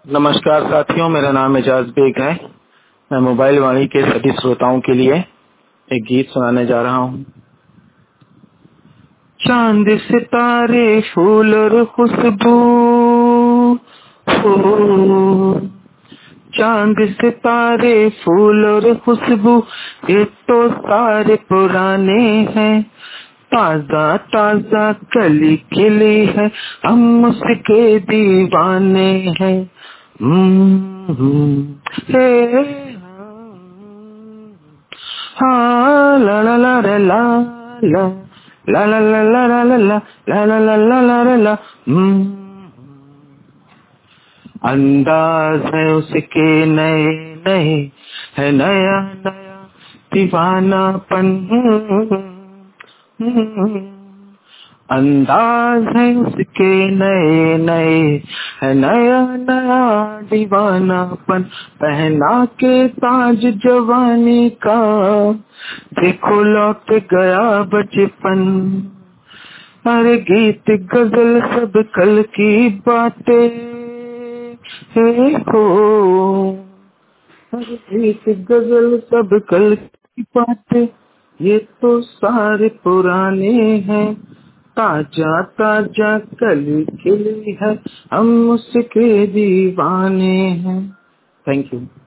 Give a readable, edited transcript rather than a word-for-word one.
नमस्कार साथियों, मेरा नाम एजाज बेग है। मैं मोबाइल वाणी के सभी श्रोताओं के लिए एक गीत सुनाने जा रहा हूँ। चांद सितारे फूल और खुशबू हो, चांद सितारे फूल और खुशबू ये तो सारे पुराने हैं। ताजा ताजा कली खिली है, हम उसके दीवाने हैं। हे हाँ ला ला ला ला ला ला ला ला ला ला ला ला ला ला ला ला ला ला ला। अंदाज है उसके नए नए, है नया नया दीवानापन। अंदाज है उसके नए नए, है नया नया दीवानापन। पहना के ताज जवानी का, देखो लौट गया बचपन। अरे गीत गजल सब कल की बातें हो, अरे गीत गजल सब कल की बातें ये तो सारे पुराने हैं। ताजा ताजा कली खिली है, हम उसके दीवाने हैं। Thank you.